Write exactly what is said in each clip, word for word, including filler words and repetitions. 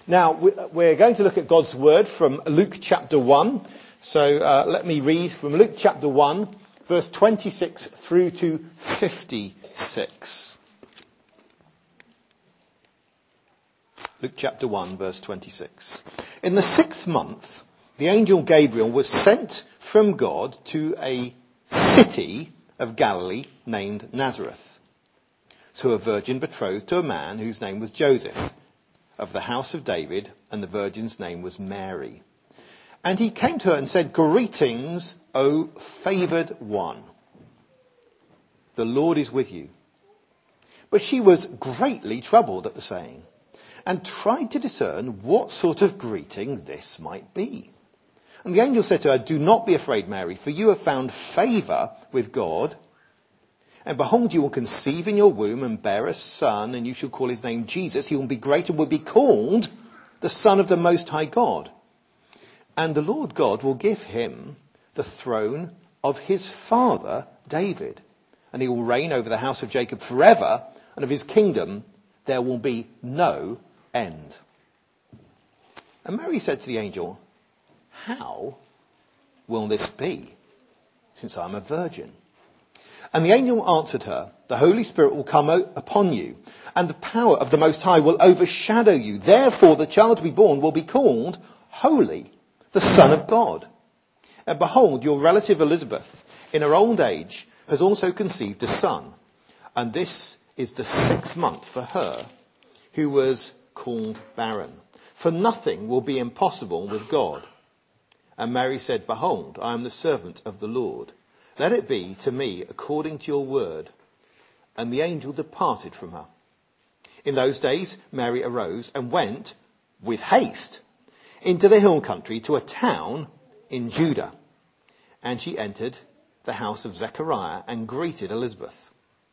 Now, we're going to look at God's word from Luke chapter one. So uh, let me read from Luke chapter one, verse twenty-six through to fifty-six. Luke chapter one, verse twenty-six. In the sixth month, the angel Gabriel was sent from God to a city of Galilee named Nazareth, to a virgin betrothed to a man whose name was Joseph, of the house of David, and the virgin's name was Mary. And he came to her and said, "Greetings, O favoured one. The Lord is with you." But she was greatly troubled at the saying, and tried to discern what sort of greeting this might be. And the angel said to her, "Do not be afraid, Mary, for you have found favour with God. And behold, you will conceive in your womb and bear a son, and you shall call his name Jesus. He will be great and will be called the Son of the Most High God. And the Lord God will give him the throne of his father David. And he will reign over the house of Jacob forever, and of his kingdom there will be no end." And Mary said to the angel, "How will this be, since I am a virgin?" And the angel answered her, "The Holy Spirit will come upon you, and the power of the Most High will overshadow you. Therefore the child to be born will be called Holy, the Son of God. And behold, your relative Elizabeth, in her old age, has also conceived a son. And this is the sixth month for her, who was called barren. For nothing will be impossible with God." And Mary said, "Behold, I am the servant of the Lord. Let it be to me according to your word." And the angel departed from her. In those days, Mary arose and went with haste into the hill country to a town in Judah. And she entered the house of Zechariah and greeted Elizabeth.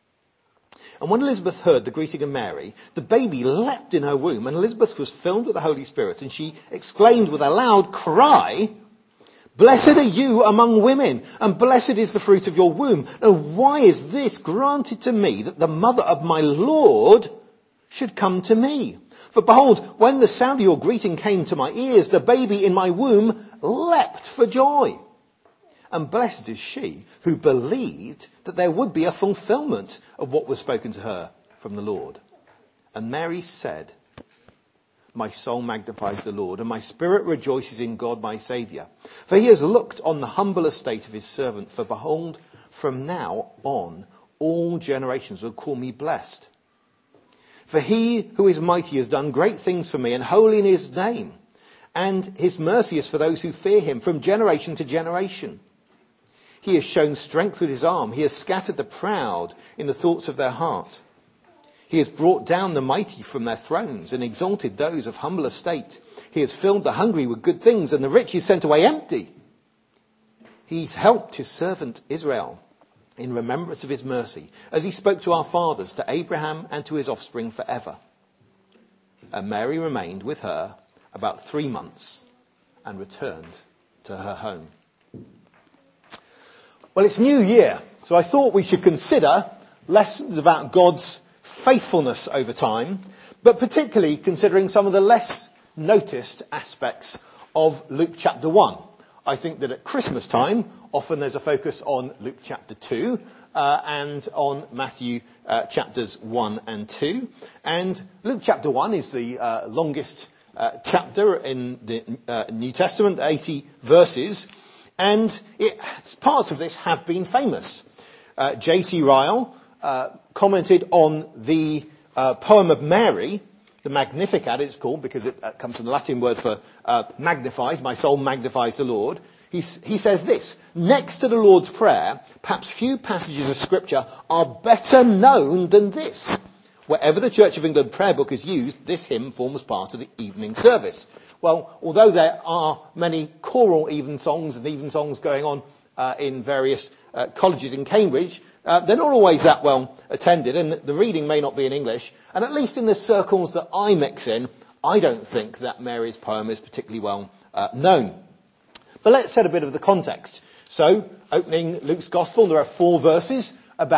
And when Elizabeth heard the greeting of Mary, the baby leapt in her womb, and Elizabeth was filled with the Holy Spirit, and she exclaimed with a loud cry, "Blessed are you among women, and blessed is the fruit of your womb. And why is this granted to me, that the mother of my Lord should come to me? For behold, when the sound of your greeting came to my ears, the baby in my womb leapt for joy. And blessed is she who believed that there would be a fulfillment of what was spoken to her from the Lord." And Mary said, "My soul magnifies the Lord, and my spirit rejoices in God my Saviour. For he has looked on the humble estate of his servant. For behold, from now on all generations will call me blessed. For he who is mighty has done great things for me, and holy in his name. And his mercy is for those who fear him from generation to generation. He has shown strength with his arm. He has scattered the proud in the thoughts of their heart. He has brought down the mighty from their thrones and exalted those of humble estate. He has filled the hungry with good things, and the rich is sent away empty. He's helped his servant Israel in remembrance of his mercy, as he spoke to our fathers, to Abraham and to his offspring forever." And Mary remained with her about three months and returned to her home. Well, it's New Year, so I thought we should consider lessons about God's faithfulness over time, but particularly considering some of the less noticed aspects of Luke chapter one. I think that at Christmas time, often there's a focus on Luke chapter two uh, and on Matthew uh, chapters one and two. And Luke chapter one is the uh, longest uh, chapter in the uh, New Testament, eighty verses. And it, parts of this have been famous. Uh, J C Ryle uh, commented on the uh, poem of Mary, the Magnificat it's called, because it uh, comes from the Latin word for uh, magnifies, my soul magnifies the Lord. He, he says this: "Next to the Lord's Prayer, perhaps few passages of Scripture are better known than this. Wherever the Church of England prayer book is used, this hymn forms part of the evening service." Well, although there are many choral evensongs and evensongs going on uh, in various uh, colleges in Cambridge, uh, they're not always that well attended, and the reading may not be in English. And at least in the circles that I mix in, I don't think that Mary's poem is particularly well uh, known. But let's set a bit of the context. So, opening Luke's Gospel, there are four verses about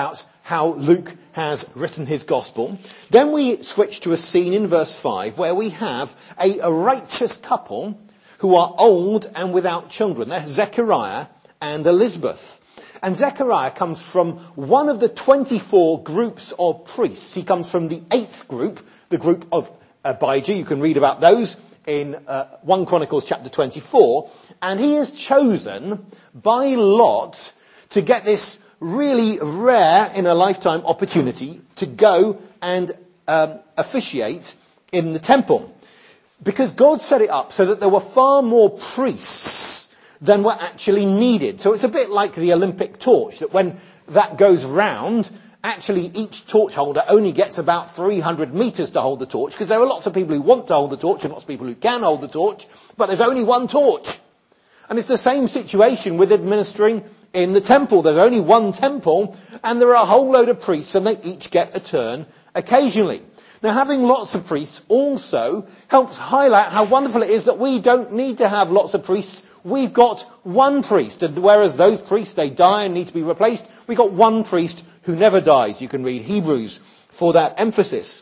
how Luke has written his gospel. Then we switch to a scene in verse five where we have a, a righteous couple who are old and without children. They're Zechariah and Elizabeth. And Zechariah comes from one of the twenty-four groups of priests. He comes from the eighth group, the group of Abijah. You can read about those in uh, First Chronicles chapter twenty-four. And he is chosen by lot to get this really rare in a lifetime opportunity to go and um, officiate in the temple. Because God set it up so that there were far more priests than were actually needed. So it's a bit like the Olympic torch, that when that goes round, actually each torch holder only gets about three hundred metres to hold the torch, because there are lots of people who want to hold the torch and lots of people who can hold the torch, but there's only one torch. And it's the same situation with administering in the temple. There's only one temple, and there are a whole load of priests, and they each get a turn occasionally. Now, having lots of priests also helps highlight how wonderful it is that we don't need to have lots of priests. We've got one priest, and whereas those priests, they die and need to be replaced, we've got one priest who never dies. You can read Hebrews for that emphasis.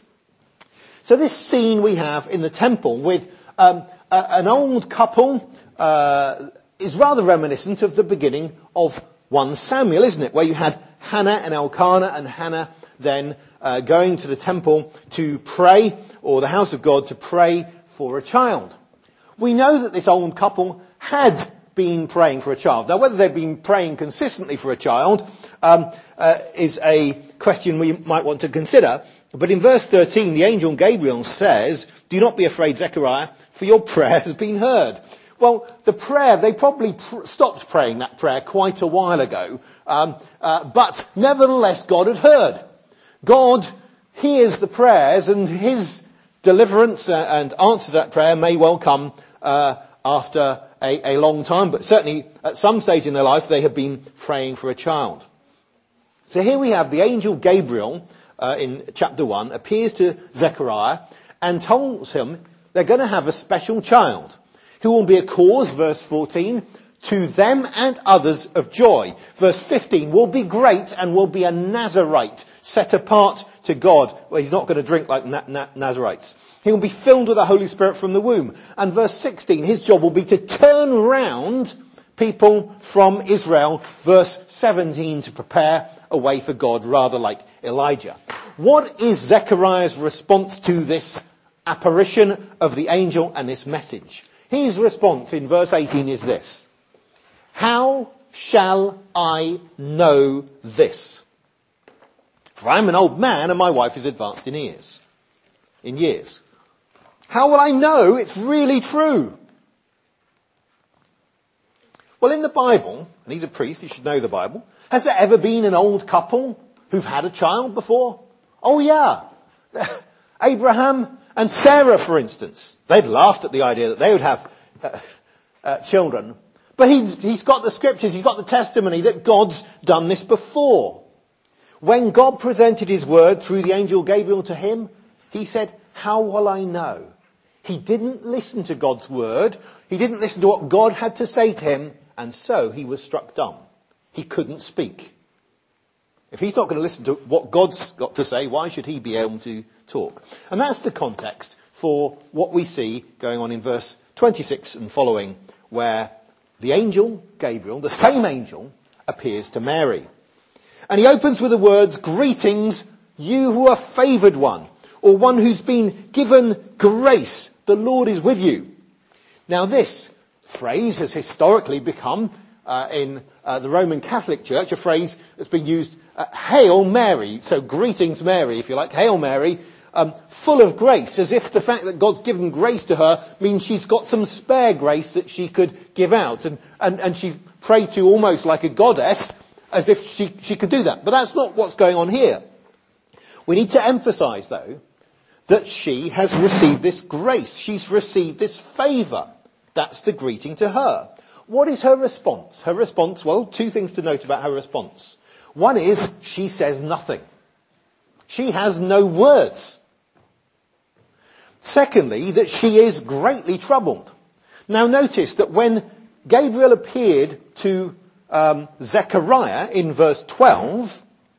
So this scene we have in the temple with um, a, an old couple uh, is rather reminiscent of the beginning of First Samuel, isn't it? Where you had Hannah and Elkanah, and Hannah then uh, going to the temple to pray, or the house of God to pray for a child. We know that this old couple had been praying for a child. Now, whether they've been praying consistently for a child um, uh, is a question we might want to consider. But in verse thirteen, the angel Gabriel says, "Do not be afraid, Zechariah, for your prayer has been heard." Well, the prayer, they probably pr- stopped praying that prayer quite a while ago. Um, uh, but nevertheless, God had heard. God hears the prayers, and his deliverance uh, and answer to that prayer may well come uh, after a, a long time. But certainly at some stage in their life, they have been praying for a child. So here we have the angel Gabriel uh, in chapter one appears to Zechariah and tells him they're going to have a special child who will be a cause, verse fourteen, to them and others of joy. Verse fifteen, will be great and will be a Nazarite, set apart to God. Well, he's not going to drink like na- na- Nazarites. He will be filled with the Holy Spirit from the womb. And verse sixteen, his job will be to turn round people from Israel. Verse seventeen, to prepare a way for God, rather like Elijah. What is Zechariah's response to this apparition of the angel and this message? His response in verse eighteen is this: how shall I know this? For I'm an old man and my wife is advanced in years. In years. How will I know it's really true? Well, in the Bible, and he's a priest, he should know the Bible, has there ever been an old couple who've had a child before? Oh yeah. Abraham and Sarah, for instance. They'd laughed at the idea that they would have uh, uh, children. But he, he's got the scriptures, he's got the testimony that God's done this before. When God presented his word through the angel Gabriel to him, he said, how will I know? He didn't listen to God's word. He didn't listen to what God had to say to him. And so he was struck dumb. He couldn't speak. If he's not going to listen to what God's got to say, why should he be able to talk? And that's the context for what we see going on in verse twenty-six and following, where the angel Gabriel, the same angel, appears to Mary. And he opens with the words, greetings, you who are favoured one, or one who's been given grace. The Lord is with you. Now this phrase has historically become, uh, in uh, the Roman Catholic Church, a phrase that's been used, uh, Hail Mary. So greetings Mary, if you like, Hail Mary, um, full of grace, as if the fact that God's given grace to her means she's got some spare grace that she could give out. And, and, and she's prayed to almost like a goddess, as if she, she could do that. But that's not what's going on here. We need to emphasise, though, that she has received this grace. She's received this favour. That's the greeting to her. What is her response? Her response, well, two things to note about her response. One is, she says nothing. She has no words. Secondly, that she is greatly troubled. Now notice that when Gabriel appeared to um, Zechariah in verse twelve,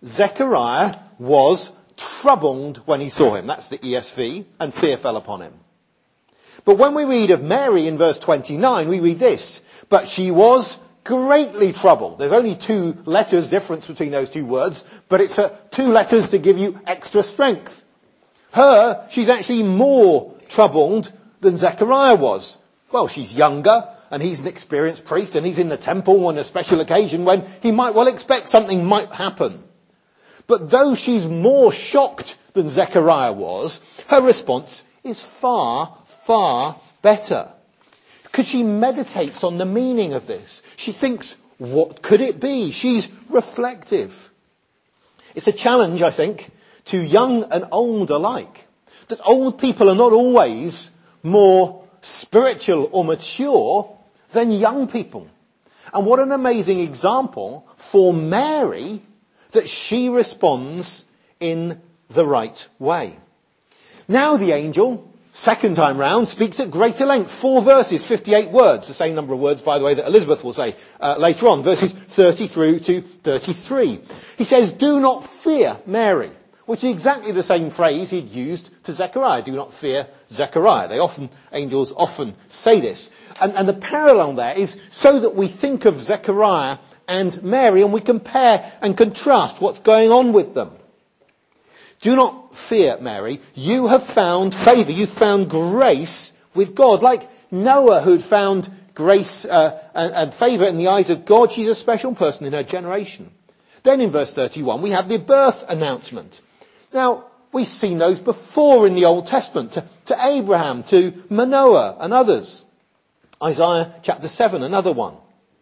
Zechariah was troubled when he saw him. That's the E S V, and fear fell upon him. But when we read of Mary in verse twenty-nine, we read this, but she was greatly troubled. There's only two letters difference between those two words, but it's uh, two letters to give you extra strength. Her, she's actually more troubled than Zechariah was. Well, she's younger, and he's an experienced priest, and he's in the temple on a special occasion when he might well expect something might happen. But though she's more shocked than Zechariah was, her response is far, far better. Because she meditates on the meaning of this. She thinks, what could it be? She's reflective. It's a challenge, I think, to young and old alike. That old people are not always more spiritual or mature than young people. And what an amazing example for Mary that she responds in the right way. Now the angel, second time round, speaks at greater length. Four verses, fifty-eight words. The same number of words, by the way, that Elizabeth will say uh, later on. Verses thirty through to thirty-three. He says, do not fear, Mary. Which is exactly the same phrase he'd used to Zechariah. Do not fear Zechariah. They often, angels often say this. And, and the parallel there is so that we think of Zechariah and Mary and we compare and contrast what's going on with them. Do not fear, Mary. You have found favour. You've found grace with God. Like Noah, who'd found grace uh, and, and favour in the eyes of God, she's a special person in her generation. Then in verse thirty-one, we have the birth announcement. Now, we've seen those before in the Old Testament, to, to Abraham, to Manoah and others. Isaiah chapter seven, another one.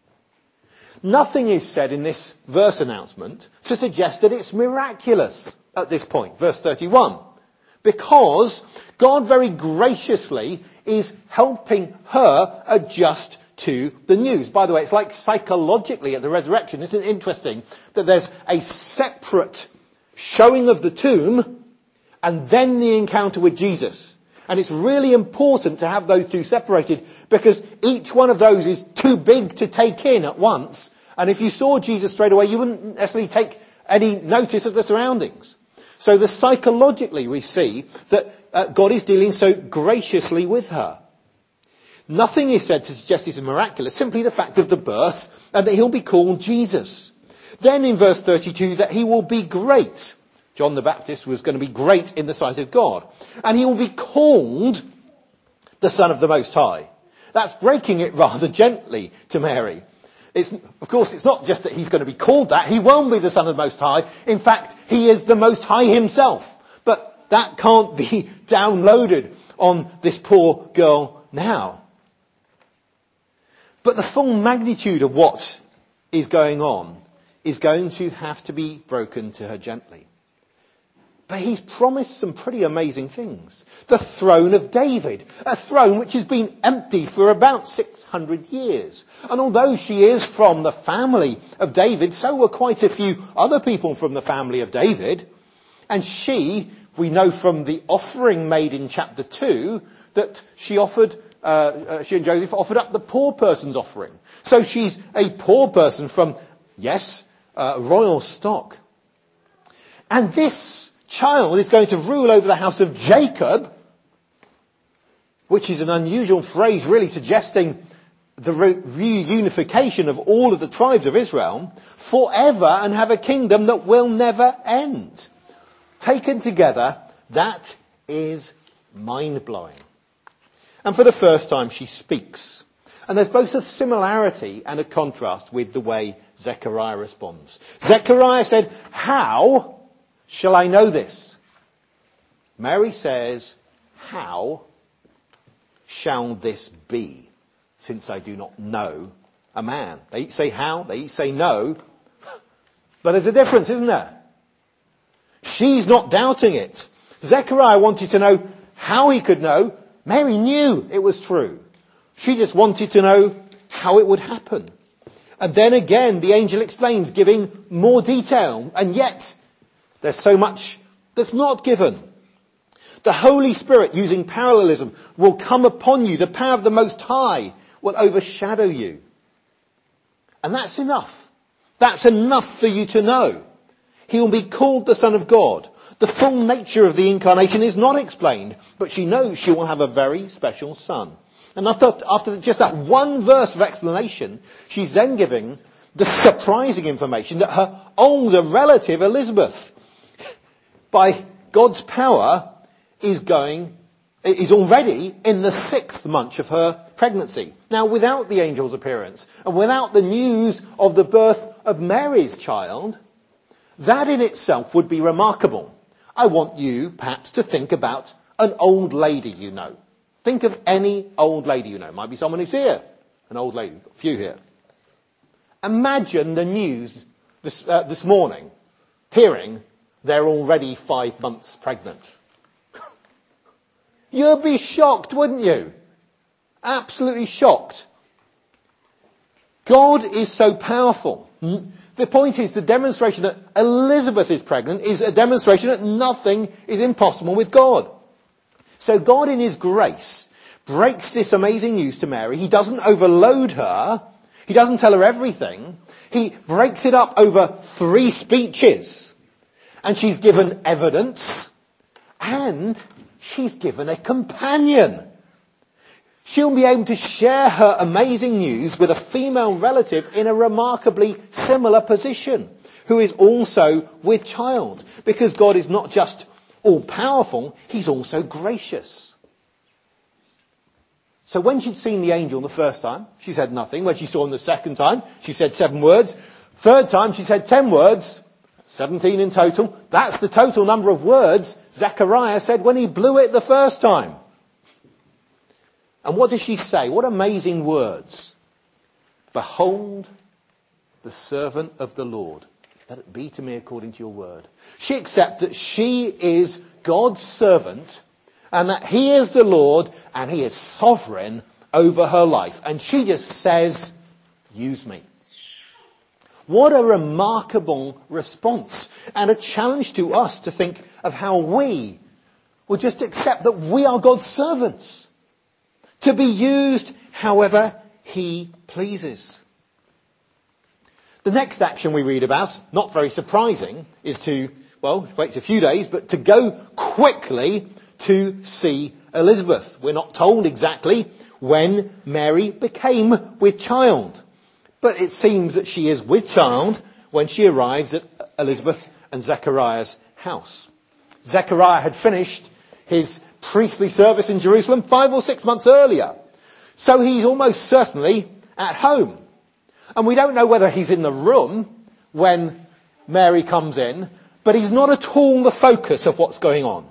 Nothing is said in this verse announcement to suggest that it's miraculous at this point, verse thirty-one. Because God very graciously is helping her adjust to the news. By the way, it's like psychologically at the resurrection. Isn't it interesting that there's a separate showing of the tomb and then the encounter with Jesus? And it's really important to have those two separated because each one of those is too big to take in at once. And if you saw Jesus straight away, you wouldn't necessarily take any notice of the surroundings. So the psychologically we see that uh, God is dealing so graciously with her. Nothing is said to suggest it's miraculous, simply the fact of the birth and that he'll be called Jesus. Then in verse thirty-two that he will be great. John the Baptist was going to be great in the sight of God. And he will be called the Son of the Most High. That's breaking it rather gently to Mary. It's, of course, it's not just that he's going to be called that. He won't be the Son of the Most High. In fact, he is the Most High himself. But that can't be downloaded on this poor girl now. But the full magnitude of what is going on is going to have to be broken to her gently. But he's promised some pretty amazing things. The throne of David, a throne which has been empty for about six hundred years. And although she is from the family of David, so were quite a few other people from the family of David. And she, we know from the offering made in chapter two, that she offered, uh, uh, she and Joseph offered up the poor person's offering. So she's a poor person from, yes, uh, royal stock. And this child is going to rule over the house of Jacob, which is an unusual phrase really suggesting the reunification of all of the tribes of Israel forever and have a kingdom that will never end. Taken together, that is mind-blowing. And for the first time she speaks. And there's both a similarity and a contrast with the way Zechariah responds. Zechariah said, how shall I know this? Mary says, how shall this be, since I do not know a man? They each say how, they each say no. But there's a difference, isn't there? She's not doubting it. Zechariah wanted to know how he could know. Mary knew it was true. She just wanted to know how it would happen. And then again, the angel explains, giving more detail. And yet, there's so much that's not given. The Holy Spirit, using parallelism, will come upon you. The power of the Most High will overshadow you. And that's enough. That's enough for you to know. He will be called the Son of God. The full nature of the incarnation is not explained, but she knows she will have a very special son. And after, after just that one verse of explanation, she's then giving the surprising information that her older relative, Elizabeth, by God's power, is going, is already in the sixth month of her pregnancy. Now, without the angel's appearance, and without the news of the birth of Mary's child, that in itself would be remarkable. I want you, perhaps, to think about an old lady you know. Think of any old lady you know. Might be someone who's here. An old lady. A few here. Imagine the news this, uh, this morning, hearing they're already five months pregnant. You'd be shocked, wouldn't you? Absolutely shocked. God is so powerful. The point is, the demonstration that Elizabeth is pregnant is a demonstration that nothing is impossible with God. So God in his grace breaks this amazing news to Mary. He doesn't overload her. He doesn't tell her everything. He breaks it up over three speeches. And she's given evidence. And she's given a companion. She'll be able to share her amazing news with a female relative in a remarkably similar position, who is also with child. Because God is not just all-powerful, he's also gracious. So when she'd seen the angel the first time, she said nothing. When she saw him the second time, she said seven words. Third time, she said ten words. seventeen in total. That's the total number of words Zechariah said when he blew it the first time. And what does she say? What amazing words. Behold, the servant of the Lord. Let it be to me according to your word. She accepts that she is God's servant and that he is the Lord and he is sovereign over her life. And she just says, use me. What a remarkable response and a challenge to us to think of how we will just accept that we are God's servants, to be used however he pleases. The next action we read about, not very surprising, is to, well, it waits a few days, but to go quickly to see Elizabeth. We're not told exactly when Mary became with child. But it seems that she is with child when she arrives at Elizabeth and Zechariah's house. Zechariah had finished his priestly service in Jerusalem five or six months earlier. So he's almost certainly at home. And we don't know whether he's in the room when Mary comes in, but he's not at all the focus of what's going on.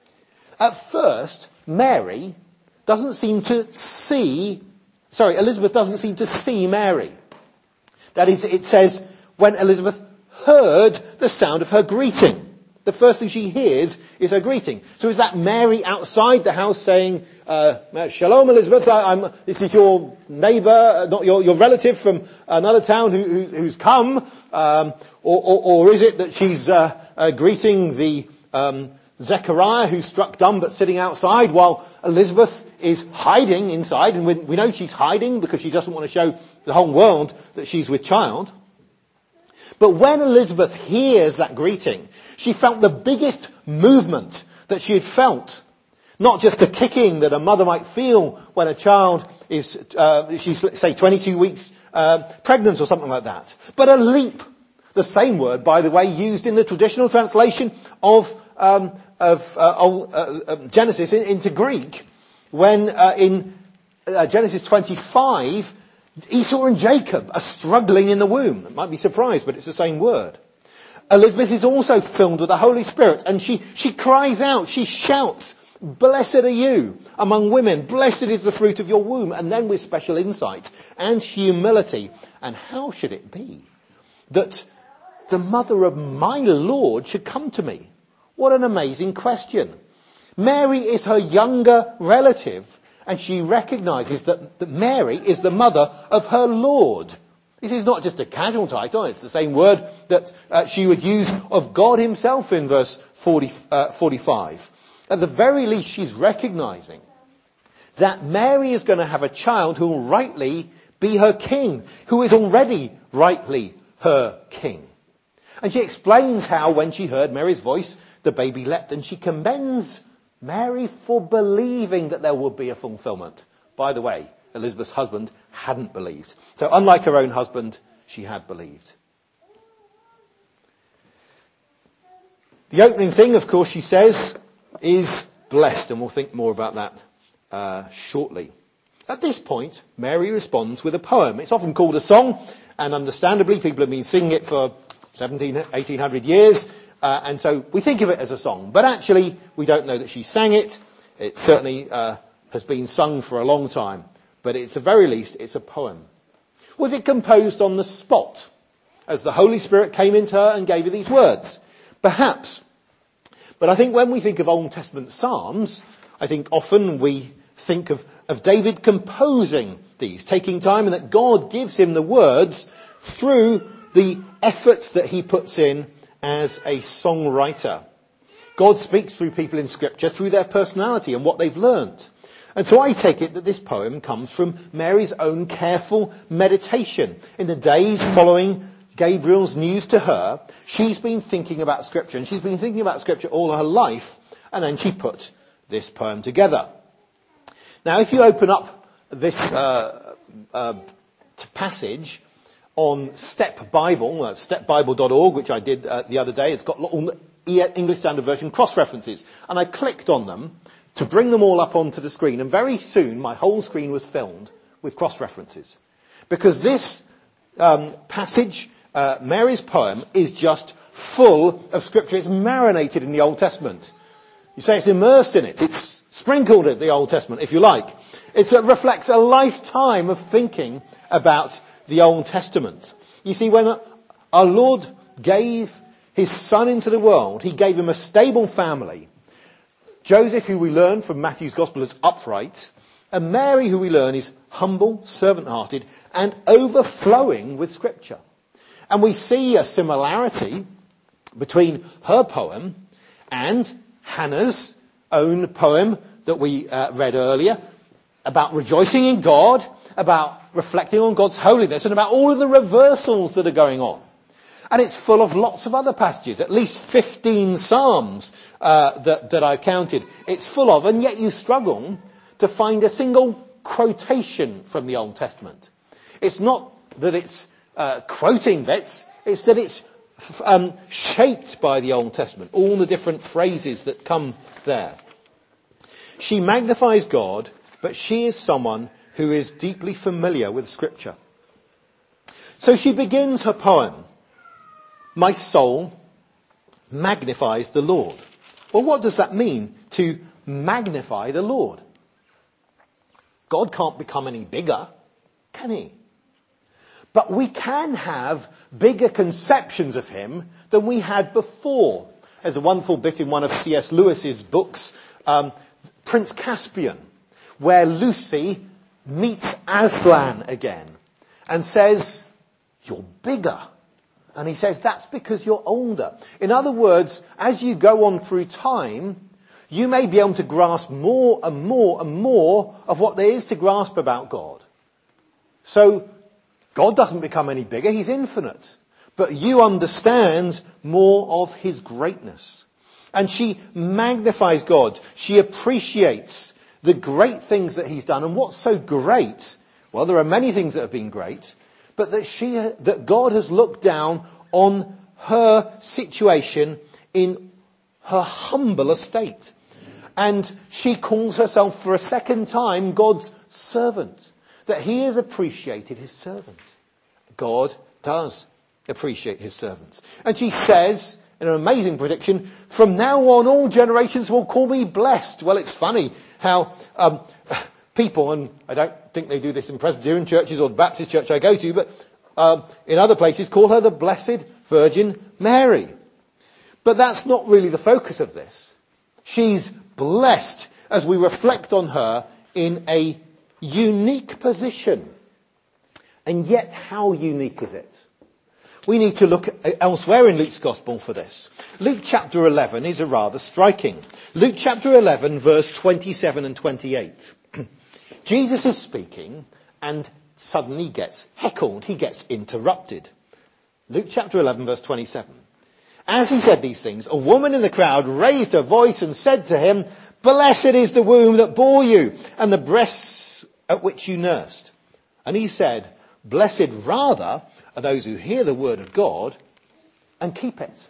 At first, Mary doesn't seem to see, sorry, Elizabeth doesn't seem to see Mary. That is, it says, when Elizabeth heard the sound of her greeting. The first thing she hears is her greeting. So is that Mary outside the house saying, uh, Shalom Elizabeth, I, I'm, this is your neighbour, not your, your relative from another town who, who, who's come? Um, or, or, or is it that she's uh, uh, greeting the um, Zechariah who's struck dumb but sitting outside while Elizabeth is hiding inside? And we, we know she's hiding because she doesn't want to show the whole world that she's with child. But when Elizabeth hears that greeting, she felt the biggest movement that she had felt. Not just the kicking that a mother might feel when a child is, uh, she's, say, twenty-two weeks uh, pregnant or something like that. But a leap. The same word, by the way, used in the traditional translation of, um, of uh, old, uh, uh, Genesis in, into Greek. When uh, in uh, Genesis twenty-five, Esau and Jacob are struggling in the womb. It might be surprised, but it's the same word. Elizabeth is also filled with the Holy Spirit, and she, she cries out, she shouts, blessed are you among women, blessed is the fruit of your womb. And then with special insight and humility. And how should it be that the mother of my Lord should come to me? What an amazing question. Mary is her younger relative, and she recognizes that, that Mary is the mother of her Lord. This is not just a casual title, it's the same word that uh, she would use of God himself in verse forty, uh, forty-five. At the very least, she's recognizing that Mary is going to have a child who will rightly be her king, who is already rightly her king. And she explains how when she heard Mary's voice, the baby leapt, and she commends Mary for believing that there would be a fulfillment. By the way, Elizabeth's husband hadn't believed. So unlike her own husband, she had believed. The opening thing, of course, she says, is blessed, and we'll think more about that uh, shortly. At this point, Mary responds with a poem. It's often called a song, and understandably, people have been singing it for seventeen, eighteen hundred years, uh, and so we think of it as a song. But actually, we don't know that she sang it. It certainly uh, has been sung for a long time, but it's at the very least, it's a poem. Was it composed on the spot, as the Holy Spirit came into her and gave her these words? Perhaps. But I think when we think of Old Testament psalms, I think often we think of, of David composing these, taking time, and that God gives him the words through the efforts that he puts in as a songwriter. God speaks through people in Scripture through their personality and what they've learnt. And so I take it that this poem comes from Mary's own careful meditation. In the days following Gabriel's news to her, she's been thinking about Scripture, and she's been thinking about Scripture all her life, and then she put this poem together. Now, if you open up this uh, uh, passage on Step Bible, uh, step bible dot org, which I did uh, the other day, it's got all the English Standard Version cross-references, and I clicked on them to bring them all up onto the screen, and very soon my whole screen was filled with cross-references. Because this um, passage, uh, Mary's poem, is just full of Scripture. It's marinated in the Old Testament. You say it's immersed in it. It's sprinkled in the Old Testament, if you like. It reflects a lifetime of thinking about the Old Testament. You see, when our Lord gave his Son into the world, he gave him a stable family. Joseph, who we learn from Matthew's Gospel, is upright. And Mary, who we learn, is humble, servant-hearted, and overflowing with Scripture. And we see a similarity between her poem and Hannah's own poem that we uh, read earlier, about rejoicing in God, about reflecting on God's holiness, and about all of the reversals that are going on. And it's full of lots of other passages, at least fifteen psalms uh, that, that I've counted. It's full of, and yet you struggle to find a single quotation from the Old Testament. It's not that it's uh, quoting bits, it's that it's um, shaped by the Old Testament, all the different phrases that come there. She magnifies God, but she is someone who is deeply familiar with Scripture. So she begins her poem, "My soul magnifies the Lord." Well, what does that mean, to magnify the Lord? God can't become any bigger, can he? But we can have bigger conceptions of him than we had before. There's a wonderful bit in one of C S Lewis's books, um, Prince Caspian, where Lucy meets Aslan again and says, "You're bigger." And he says, "That's because you're older." In other words, as you go on through time, you may be able to grasp more and more and more of what there is to grasp about God. So, God doesn't become any bigger, he's infinite. But you understand more of his greatness. And she magnifies God. She appreciates the great things that he's done. And what's so great? Well, there are many things that have been great. But that she, that God has looked down on her situation in her humble estate. And she calls herself for a second time God's servant. That he has appreciated his servant. God does appreciate his servants. And she says, in an amazing prediction, "From now on all generations will call me blessed." Well, it's funny how um, people, and I don't think they do this in Presbyterian churches or the Baptist church I go to, but um, in other places call her the Blessed Virgin Mary. But that's not really the focus of this. She's blessed as we reflect on her in a unique position. And yet, how unique is it? We need to look elsewhere in Luke's Gospel for this. Luke chapter eleven is a rather striking. Luke chapter eleven, verse twenty-seven and twenty-eight. Jesus is speaking and suddenly gets heckled. He gets interrupted. Luke chapter eleven, verse twenty-seven. As he said these things, a woman in the crowd raised her voice and said to him, "Blessed is the womb that bore you and the breasts at which you nursed." And he said, "Blessed rather are those who hear the word of God and keep it."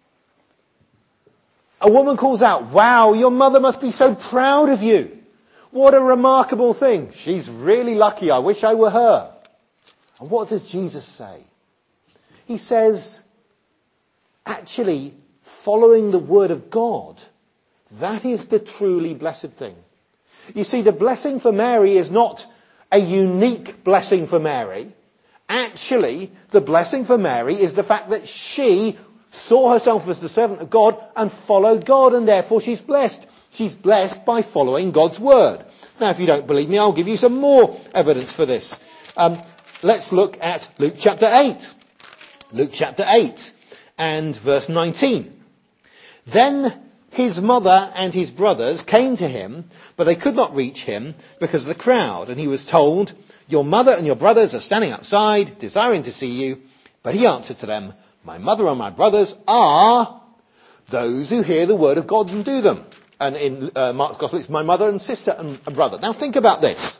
A woman calls out, "Wow, your mother must be so proud of you. What a remarkable thing. She's really lucky. I wish I were her." And what does Jesus say? He says, actually, following the word of God, that is the truly blessed thing. You see, the blessing for Mary is not a unique blessing for Mary. Actually, the blessing for Mary is the fact that she saw herself as the servant of God and followed God, and therefore she's blessed. She's blessed by following God's word. Now, if you don't believe me, I'll give you some more evidence for this. Um, let's look at Luke chapter eight. Luke chapter eight and verse nineteen. Then his mother and his brothers came to him, but they could not reach him because of the crowd. And he was told, "Your mother and your brothers are standing outside, desiring to see you." But he answered to them, "My mother and my brothers are those who hear the word of God and do them." And in uh, Mark's Gospel, it's my mother and sister and, and brother. Now think about this.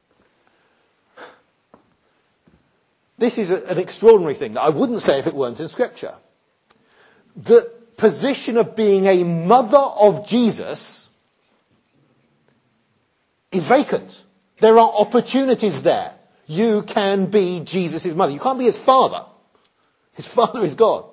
This is a, an extraordinary thing that I wouldn't say if it weren't in Scripture. The position of being a mother of Jesus is vacant. There are opportunities there. You can be Jesus' mother. You can't be his father. His father is God.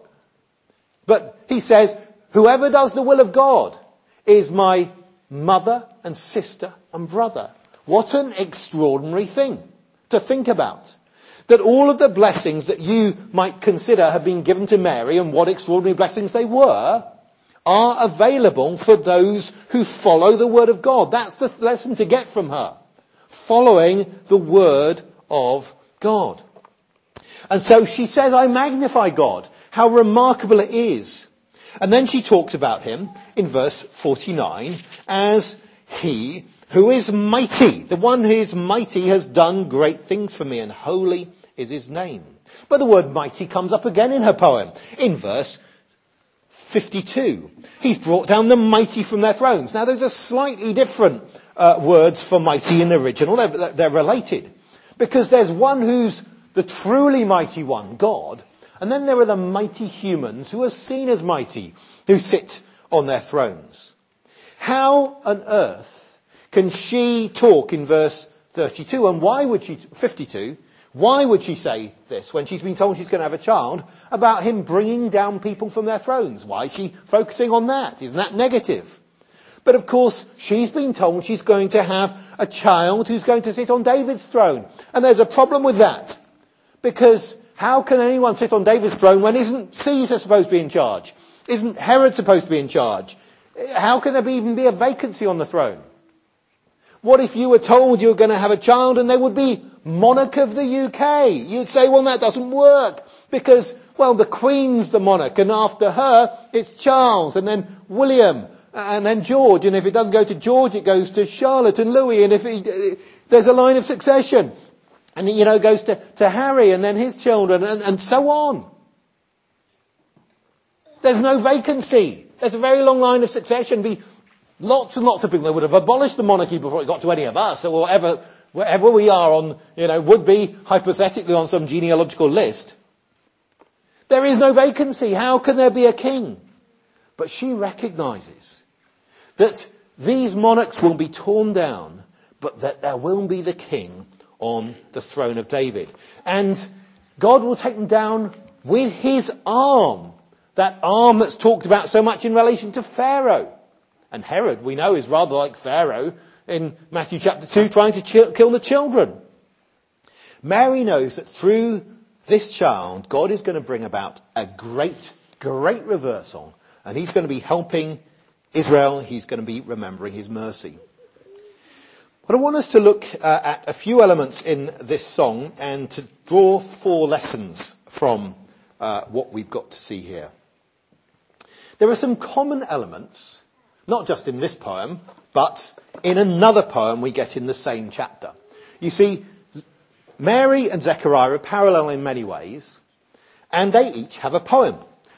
But he says, whoever does the will of God is my mother and sister and brother. What an extraordinary thing to think about. That all of the blessings that you might consider have been given to Mary, and what extraordinary blessings they were, are available for those who follow the word of God. That's the lesson to get from her. Following the word of God. And so she says, I magnify God. How remarkable it is. And then she talks about him in verse forty-nine as he who is mighty. The one who is mighty has done great things for me, and holy is his name. But the word mighty comes up again in her poem in verse fifty-two. He's brought down the mighty from their thrones. Now those are slightly different uh, words for mighty in the original. They're, they're related. Because there's one who's the truly mighty one, God. And then there are the mighty humans who are seen as mighty, who sit on their thrones. How on earth can she talk in verse thirty-two? And why would she, fifty-two, why would she say this when she's been told she's going to have a child about him bringing down people from their thrones? Why is she focusing on that? Isn't that negative? But of course, she's been told she's going to have a child who's going to sit on David's throne. And there's a problem with that. Because how can anyone sit on David's throne when isn't Caesar supposed to be in charge? Isn't Herod supposed to be in charge? How can there be, even be a vacancy on the throne? What if you were told you were going to have a child and there would be monarch of the U K? You'd say, well, that doesn't work. Because, well, the Queen's the monarch, and after her, it's Charles, and then William, and then George. And if it doesn't go to George, it goes to Charlotte and Louis. And if it, there's a line of succession. And, you know, it goes to, to Harry and then his children and, and so on. There's no vacancy. There's a very long line of succession. Be lots and lots of people that would have abolished the monarchy before it got to any of us, or whatever, wherever we are on, you know, would be hypothetically on some genealogical list. There is no vacancy. How can there be a king? But she recognizes that these monarchs will be torn down, but that there will be the king on the throne of David. And God will take them down with his arm. That arm that's talked about so much in relation to Pharaoh. And Herod, we know, is rather like Pharaoh in Matthew chapter two, trying to ch- kill the children. Mary knows that through this child, God is going to bring about a great, great reversal. And he's going to be helping Israel. He's going to be remembering his mercy. But I want us to look uh, at a few elements in this song and to draw four lessons from uh, what we've got to see here. There are some common elements, not just in this poem, but in another poem we get in the same chapter. You see, Mary and Zechariah are parallel in many ways, and they each have a poem.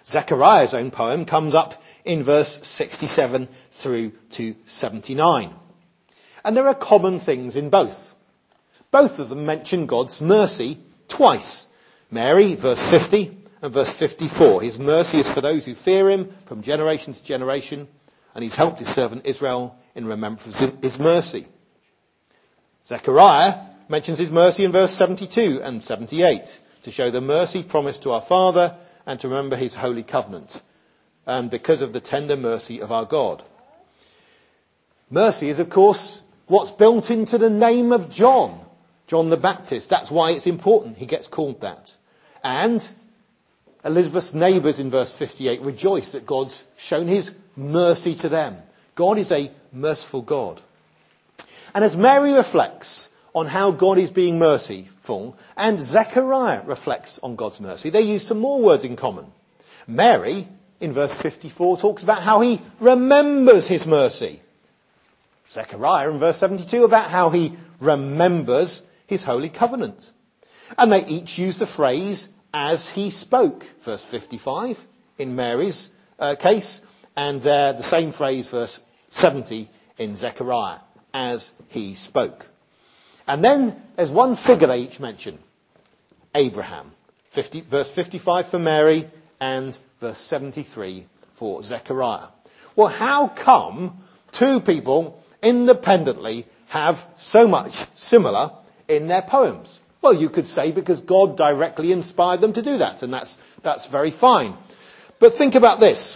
Zechariah's own poem comes up in verse sixty-seven through to seventy-nine. And there are common things in both. Both of them mention God's mercy twice. Mary, verse fifty, and verse fifty-four. His mercy is for those who fear him from generation to generation, and he's helped his servant Israel in remembrance of his mercy. Zechariah mentions his mercy in verse seventy-two and seventy-eight to show the mercy promised to our Father and to remember his holy covenant, and because of the tender mercy of our God. Mercy is, of course, what's built into the name of John, John the Baptist. That's why it's important. He gets called that. And Elizabeth's neighbours in verse fifty-eight rejoice that God's shown his mercy to them. God is a merciful God. And as Mary reflects on how God is being merciful, and Zechariah reflects on God's mercy, they use some more words in common. Mary, in verse fifty-four, talks about how he remembers his mercy. Zechariah, in verse seventy-two, about how he remembers his holy covenant. And they each use the phrase, as he spoke, verse fifty-five, in Mary's uh, case, and there the same phrase, verse seventy, in Zechariah, as he spoke. And then there's one figure they each mention, Abraham, fifty, verse fifty-five for Mary, and verse seventy-three for Zechariah. Well, how come two people independently have so much similar in their poems? Well, you could say because God directly inspired them to do that, and that's, that's very fine. But think about this.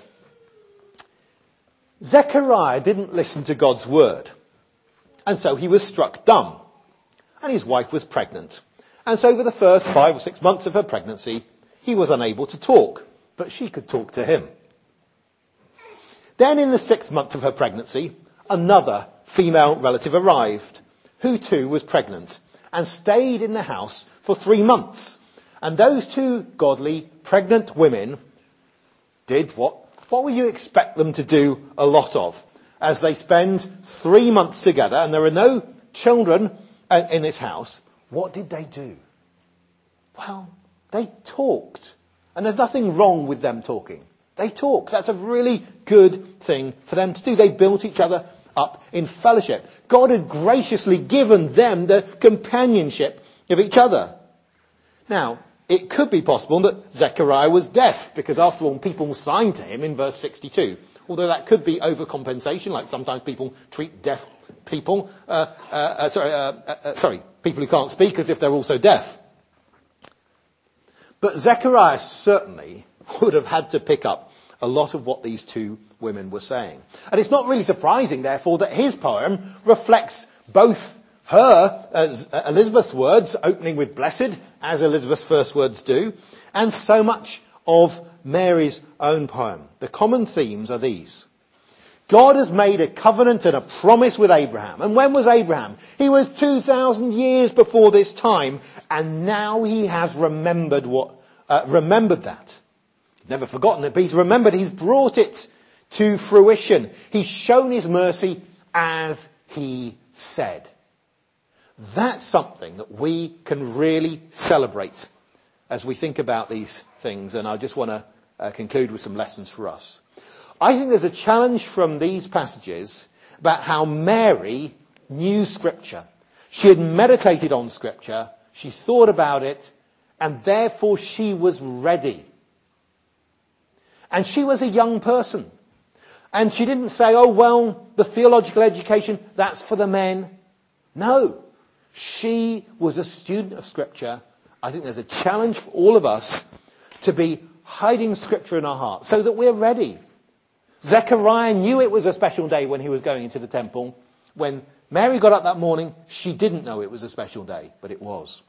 Zechariah didn't listen to God's word, and so he was struck dumb. And his wife was pregnant. And so for the first five or six months of her pregnancy, he was unable to talk, but she could talk to him. Then in the sixth month of her pregnancy, another female relative arrived, who too was pregnant, and stayed in the house for three months. And those two godly, pregnant women did what, what would you expect them to do a lot of? As they spend three months together, and there are no children in this house, what did they do? Well, they talked. And there's nothing wrong with them talking. They talked. That's a really good thing for them to do. They built each other up in fellowship. God had graciously given them the companionship of each other. Now, it could be possible that Zechariah was deaf, because after all, people signed to him in verse sixty-two. Although that could be overcompensation, like sometimes people treat deaf people, uh, uh, uh, sorry, uh, uh, sorry, people who can't speak as if they're also deaf. But Zechariah certainly would have had to pick up a lot of what these two women were saying. And it's not really surprising, therefore, that his poem reflects both her, as Elizabeth's words, opening with blessed, as Elizabeth's first words do, and so much of Mary's own poem. The common themes are these. God has made a covenant and a promise with Abraham. And when was Abraham? He was two thousand years before this time, and now he has remembered what, uh, remembered that. He's never forgotten it, but he's remembered, he's brought it to fruition. He's shown his mercy as he said. That's something that we can really celebrate as we think about these things, and I just want to uh, conclude with some lessons for us. I think there's a challenge from these passages about how Mary knew Scripture. She had meditated on Scripture, she thought about it, and therefore she was ready. And she was a young person. And she didn't say, oh, well, the theological education, that's for the men. No. She was a student of Scripture. I think there's a challenge for all of us to be hiding Scripture in our hearts so that we're ready. Zechariah knew it was a special day when he was going into the temple. When Mary got up that morning, she didn't know it was a special day, but it was.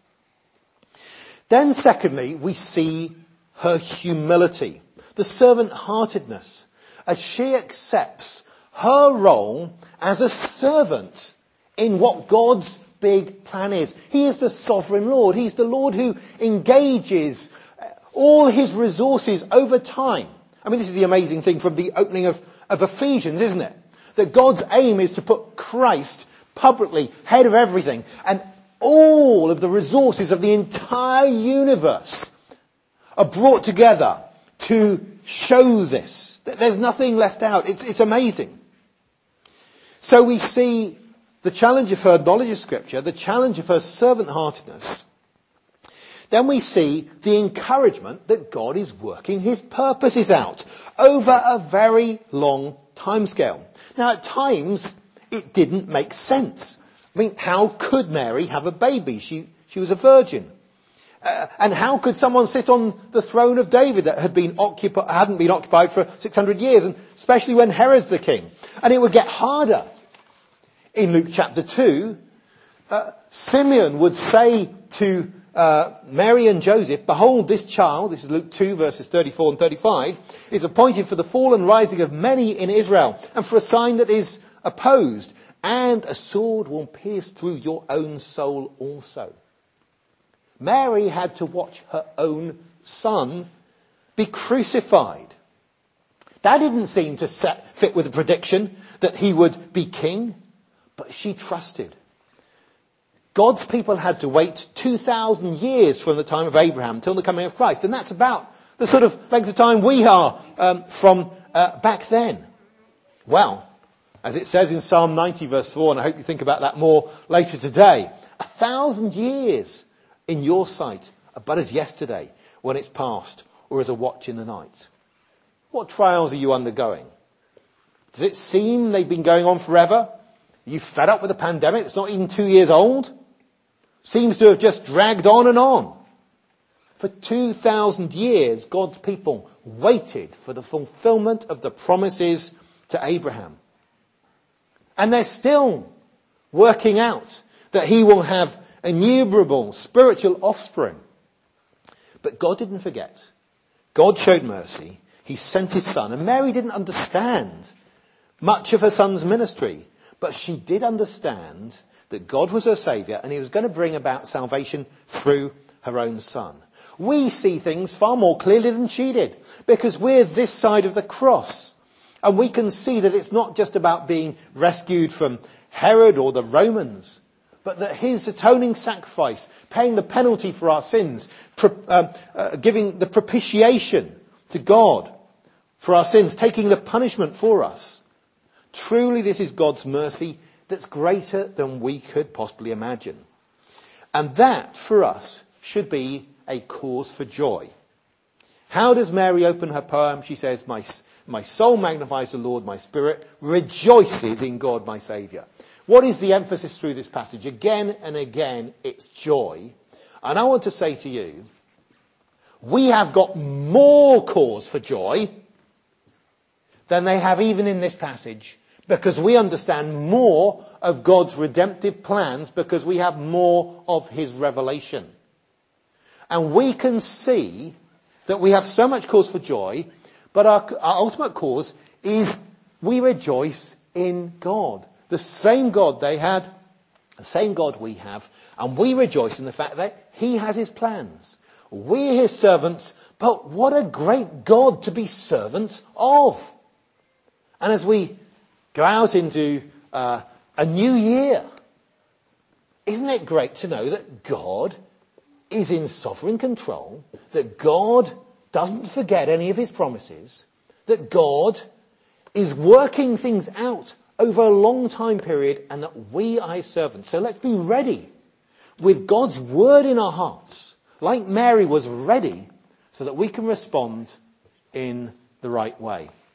Then secondly, we see her humility, the servant-heartedness, as she accepts her role as a servant in what God's big plan is. He is the sovereign Lord. He's the Lord who engages all his resources over time. I mean, this is the amazing thing from the opening of, of Ephesians, isn't it? That God's aim is to put Christ publicly head of everything, and all of the resources of the entire universe are brought together to show this. There's nothing left out. It's, it's amazing. So we see the challenge of her knowledge of Scripture, the challenge of her servant-heartedness. Then we see the encouragement that God is working his purposes out over a very long timescale. Now, at times, it didn't make sense. I mean, how could Mary have a baby? She, she was a virgin. Uh, and how could someone sit on the throne of David that had been occupi- hadn't been occupied for six hundred years, and especially when Herod's the king? And it would get harder. In Luke chapter two, uh, Simeon would say to uh, Mary and Joseph, behold, this child, this is Luke two verses thirty-four and thirty-five, is appointed for the fall and rising of many in Israel, and for a sign that is opposed, and a sword will pierce through your own soul also. Mary had to watch her own son be crucified. That didn't seem to set, fit with the prediction that he would be king, but she trusted. God's people had to wait two thousand years from the time of Abraham until the coming of Christ, and that's about the sort of length of time we are um, from uh, back then. Well, as it says in Psalm ninety verse four, and I hope you think about that more later today, a thousand years in your sight are but as yesterday when it's past, or as a watch in the night. What trials are you undergoing? Does it seem they've been going on forever? Are you fed up with the pandemic? It's not even two years old. Seems to have just dragged on and on. For two thousand years, God's people waited for the fulfillment of the promises to Abraham. And they're still working out that he will have innumerable spiritual offspring. But God didn't forget. God showed mercy. He sent his son. And Mary didn't understand much of her son's ministry. But she did understand that God was her saviour and he was going to bring about salvation through her own son. We see things far more clearly than she did, because we're this side of the cross. And we can see that it's not just about being rescued from Herod or the Romans, but that his atoning sacrifice, paying the penalty for our sins, pro- um, uh, giving the propitiation to God for our sins, taking the punishment for us. Truly, this is God's mercy that's greater than we could possibly imagine. And that, for us, should be a cause for joy. How does Mary open her poem? She says, my, my soul magnifies the Lord, my spirit rejoices in God, my Saviour. What is the emphasis through this passage? Again and again, it's joy. And I want to say to you, we have got more cause for joy than they have even in this passage, because we understand more of God's redemptive plans, because we have more of his revelation. And we can see that we have so much cause for joy, but our, our ultimate cause is we rejoice in God. The same God they had, the same God we have, and we rejoice in the fact that he has his plans. We're his servants, but what a great God to be servants of. And as we go out into uh, a new year, isn't it great to know that God is in sovereign control, that God doesn't forget any of his promises, that God is working things out over a long time period, and that we are his servants. So let's be ready with God's word in our hearts, like Mary was ready, so that we can respond in the right way.